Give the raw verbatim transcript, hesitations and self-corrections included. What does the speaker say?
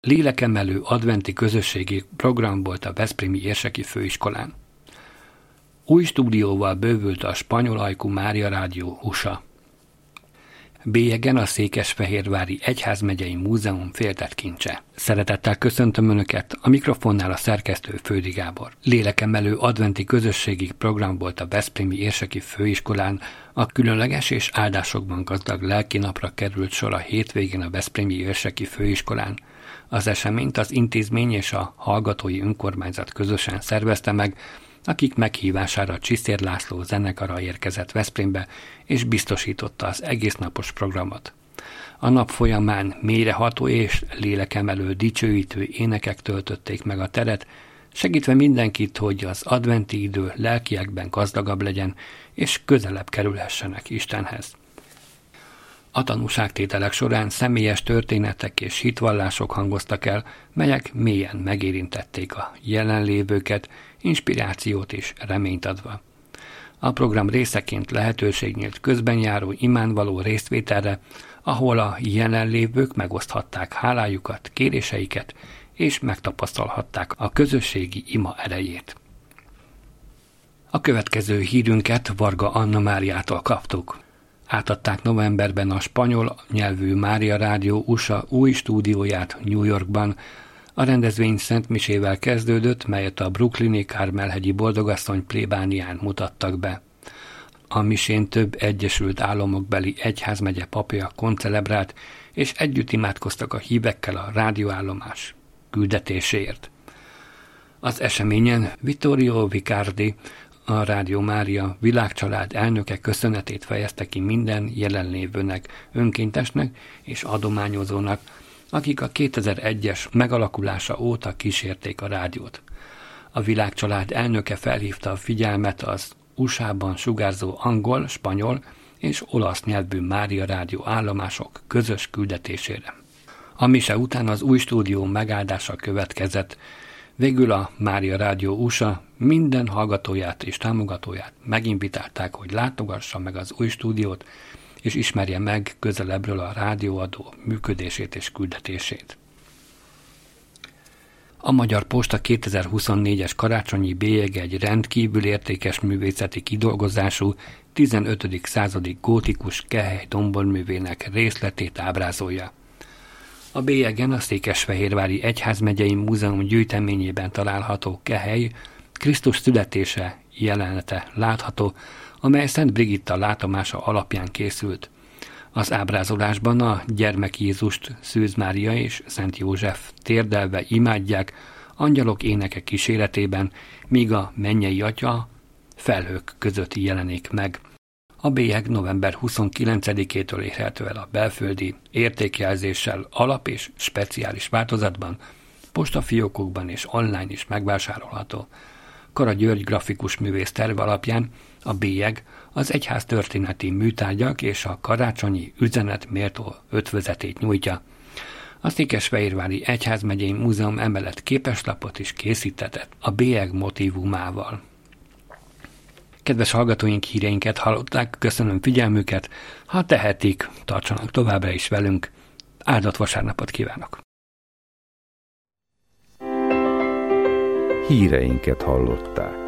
Lélekemelő adventi közösségi program volt a veszprémi érseki főiskolán. Új stúdióval bővült a spanyol ajkú Mária Rádió u es á. Bélyegen a Székesfehérvári Egyházmegyei Múzeum féltett kincse. Szeretettel köszöntöm Önöket, a mikrofonnál a szerkesztő Fődi Gábor. Lélekemelő adventi közösségi program volt a veszprémi érseki főiskolán, a különleges és áldásokban gazdag lelki napra került sor a hétvégén a veszprémi érseki főiskolán. Az eseményt az intézmény és a hallgatói önkormányzat közösen szervezte meg, akik meghívására Csiszér László zenekara érkezett Veszprémbe, és biztosította az egésznapos programot. A nap folyamán mélyreható és lélekemelő dicsőítő énekek töltötték meg a teret, segítve mindenkit, hogy az adventi idő lelkiekben gazdagabb legyen, és közelebb kerülhessenek Istenhez. A tanúságtételek során személyes történetek és hitvallások hangoztak el, melyek mélyen megérintették a jelenlévőket, inspirációt és reményt adva. A program részeként lehetőség nyílt közben járó imánvaló résztvételre, ahol a jelenlévők megoszthatták hálájukat, kéréseiket, és megtapasztalhatták a közösségi ima erejét. A következő hírünket Varga Anna Máriától kaptuk. Átadták novemberben a spanyol nyelvű Mária Rádió u es á új stúdióját New Yorkban. A rendezvény szentmisével kezdődött, melyet a brooklyni Kármelhegyi Boldogasszony plébánián mutattak be. A misén több Egyesült Államokbeli egyházmegye papja koncelebrált, és együtt imádkoztak a hívekkel a rádióállomás küldetéséért. Az eseményen Vittorio Vicardi, a Rádió Mária világcsalád elnöke köszönetét fejezte ki minden jelenlévőnek, önkéntesnek és adományozónak, akik a kétezer-egyes megalakulása óta kísérték a rádiót. A világcsalád elnöke felhívta a figyelmet az u es á-ban sugárzó angol, spanyol és olasz nyelvű Mária Rádió állomások közös küldetésére. A mise után az új stúdió megáldása következett. Végül a Mária Rádió u es á minden hallgatóját és támogatóját meginvitálták, hogy látogassa meg az új stúdiót, és ismerje meg közelebbről a rádióadó működését és küldetését. A Magyar Posta kétezer-huszonnégyes karácsonyi bélyege egy rendkívül értékes művészeti kidolgozású tizenötödik századi gótikus kehely domborművének részletét ábrázolja. A bélyegen a Székesfehérvári Egyházmegyei Múzeum gyűjteményében található kehely Krisztus születése jelenete látható, amely Szent Brigitta látomása alapján készült. Az ábrázolásban a gyermek Jézust Szűz Mária és Szent József térdelve imádják angyalok éneke kíséretében, míg a mennyei atya felhők között jelenik meg. A bélyeg november huszonkilencedikétől érhető el a belföldi értékjelzéssel alap és speciális változatban, postafiókokban és online is megvásárolható. Kara György grafikus művész terve alapján a bélyeg az egyház történeti műtárgyak és a karácsonyi üzenet méltó ötvözetét nyújtja. A Székesfehérvári Egyházmegyei Múzeum emellett képeslapot is készítetett a bélyeg motívumával. Kedves hallgatóink, híreinket hallották, köszönöm figyelmüket, ha tehetik, tartsanak továbbra is velünk. Áldott vasárnapot kívánok! Híreinket hallották.